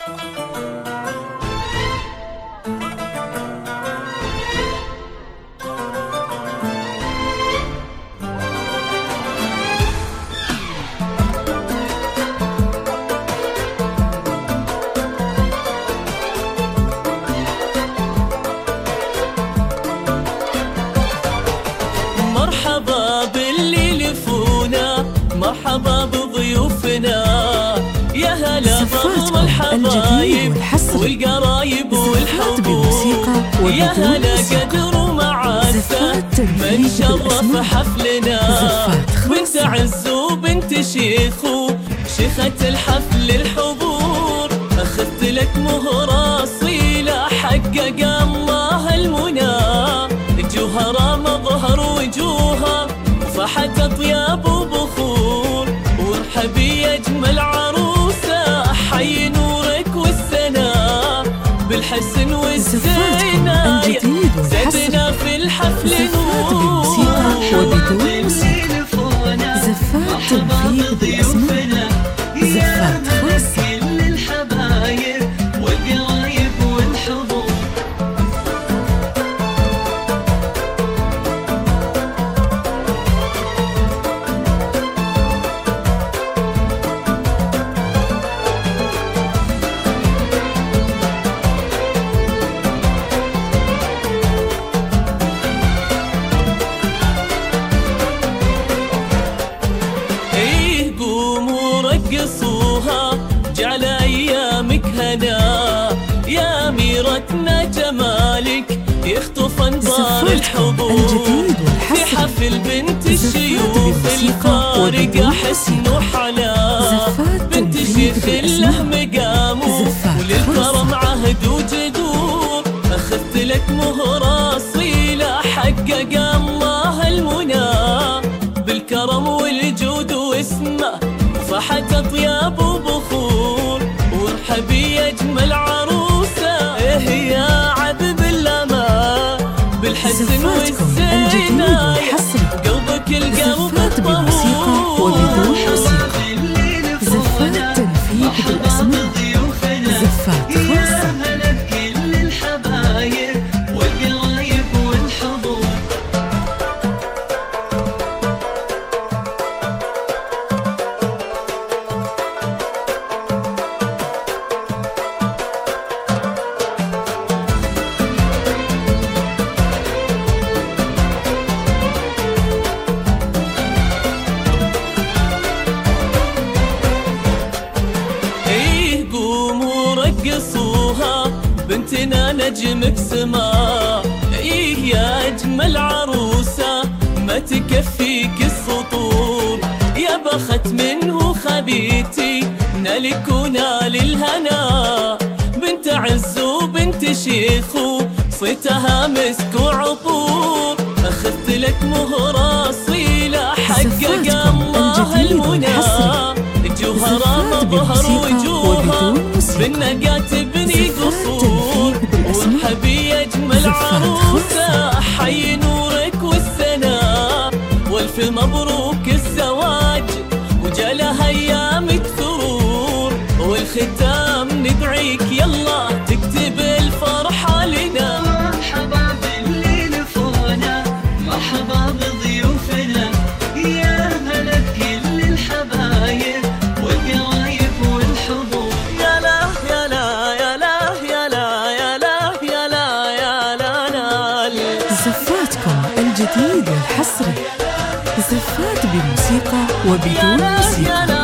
مرحبا باللي لفونا، مرحبا بضيوفنا، يا هلا بضم الحبايب والقرايب والحبوب، يا هلا قدر ومعزة من شرف حفلنا، بنت عز وبنت شيخو شيخة الحفل الحضور، أخذت لك مهرة أصيلة حقق الله المنى، جوهرة مظهر وجوها وفحت أطياب وبخور، وارحبي يا أجمل عروسة حي نورك والسنا، بالحسن والزينة زدنا في الحفل نور، وبدون موسيقى زفات تنفيذ بالأسماء، زفات خاصة للحبايب والقرايب والحضور. قصوها جعل أيامك هنا، يا أميرتنا جمالك يخطف أنظار الحضور، في حفل بنت الشيوخ الفارقة حسن وحلا، بنت شيخ له مقام وللكرم عهد وجدور، أخذت لك مهرة أصيلة حقق الله المنى، بالكرم والجود واسمه فحت أطياب وبخور، وارحبي يا أجمل عروسة يا عذب الأمان، بالحسن والزينة قلبك القلب الطهور، وبدون موسيقى زفات تنفيذ بالأسماء، زفات خاصة قصوها بنتنا نجمك سما، إيه يا أجمل عروسة ما تكفيك السطور، يا بخت منه خبيتي نالك ونال الهنا، بنت عز وبنت شيخو صيتها مسك وعطور، أخذت لك مهرة أصيلة حقق الله المنى، جوهرة مظهر وجوها بالنقا تبني قصور، وارحبي يا أجمل عروسة حي نورك والسنا، والف مبروك الزواج وجعلها أيامك ثرور، والختام ندعيك يلا تكتب الفرحة لنا، مرحبا باللي لفونا، مرحبا بضيوفنا، يا هلا بكل الحبايب والقرايب والحضور، يا لا يا لا يا لا يا لا يا لا يا لا يا لا لا. زفاتكم الجديد والحصري، زفات بموسيقى وبدون موسيقى.